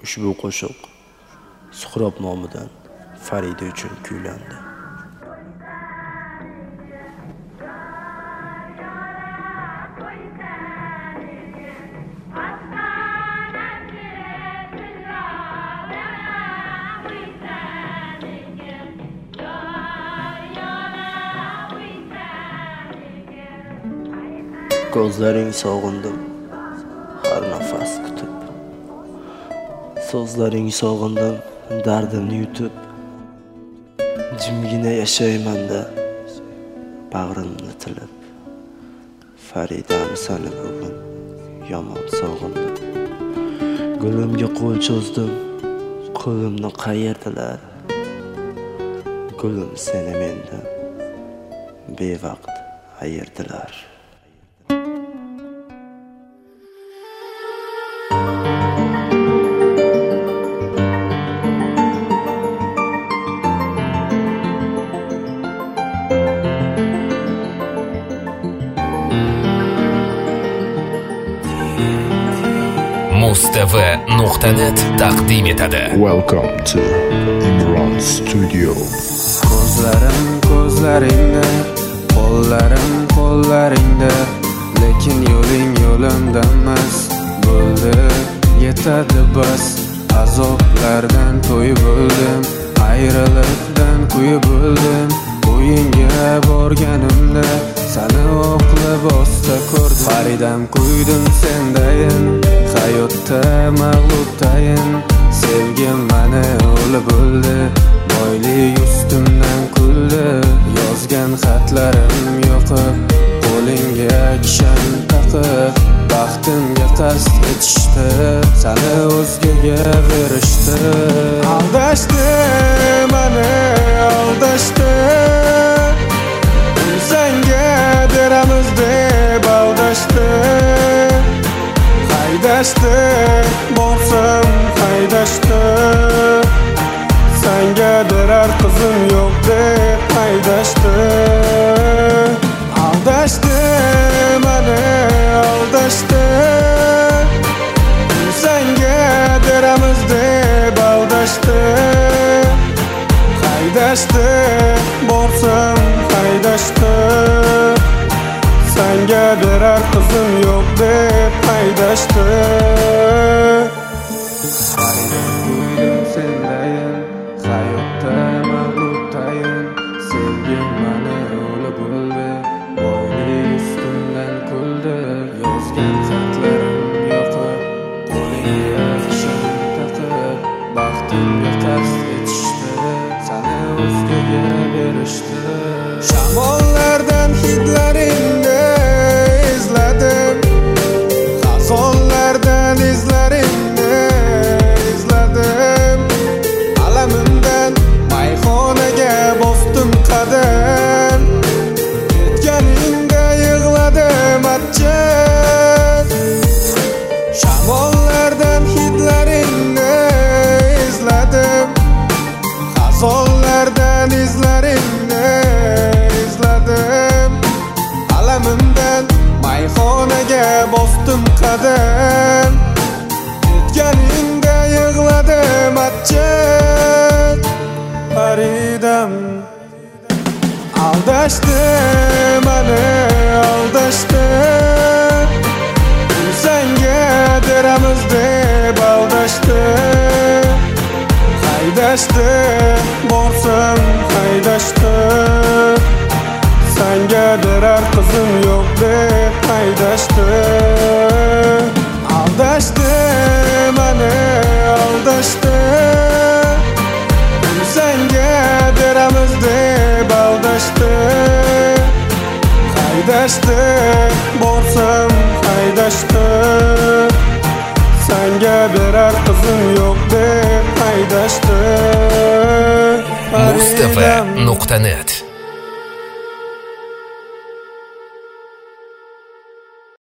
Ushbu qo'shiq Suhrob nomidan Farida uchun kuylandi. Ko'zlaring sog'indim har nafas kutib, so'zlaring sog'indim dardimni yutib, jimgina yashayman-da bag'rimni tilib. Faridam seni bugun yomon sog'indim. Gulimga qo'l cho'zdim, qo'limni qayerdilar? Gulim seni mendan bevaqt ayirdilar. Mustava.net taqdim etadi. Welcome to Imron Studio. Ko'zlarim ko'zlaringda, qo'llarim qo'llaringda, lekin yo'ling yo'limda emas. Bo'ldi, yetadi bas. Azoblardan to'yib o'ldim, ayriliqdan kuyib o'ldim. O'yinga borganimda seni o'qlab osta ko'rdim. Faridam kuydim sendayin, hayotda mag'lubdayin. Sevgim mani o'lib o'ldi, boylik ustimdan kuldi. Yozgan xatlarim yo'qib, qo'lingga kishan taqib, baxtimga qasd etishdi, seni o'zgaga berishdi. Aldashdi mani, aldashdi, senga beramiz deb aldashdi. Haydashdi, borsam haydashdi, senga berar qizim yo'q deb haydashdi. Aldashdi mani, aldashdi, senga beramiz deb aldashdi. Haydashdi, borsam haydashdi, senga berar qizim yo'q deb haydashdi. Kuydim sendayin, hayotda mag'lubdayin. Sevgim mani o'lib o'ldi, boylik ustimdan kuldi. Yozgan xatlarim yo'qib, qo'lingga kishan taqib, baxtimga qasd etishdi, seni o'zgaga berishdi. Shamollardan hidlaringni izladim, xazonlardan izlaringni izladim. Alamimdan mayxonaga bosdim qadam, ketganingda yig'ladim achchiq. Shamollardan hidlaringni izladim, xazonlardan izlaringni izladim. Alamimdan mayxonaga bosdim qadam, ketganingda yig'ladim achchiq. Faridam aldashdi mani, aldashdi, senga beramiz deb aldashdi. Haydashdi, borsam haydashdi, senga berar qizim yo'q deb haydashdi. Aldashdi mani, aldashdi, senga beramiz deb aldashdi. Haydashdi, borsam haydashdi, senga berar qizim yo'q deb haydashdi. Mustava.net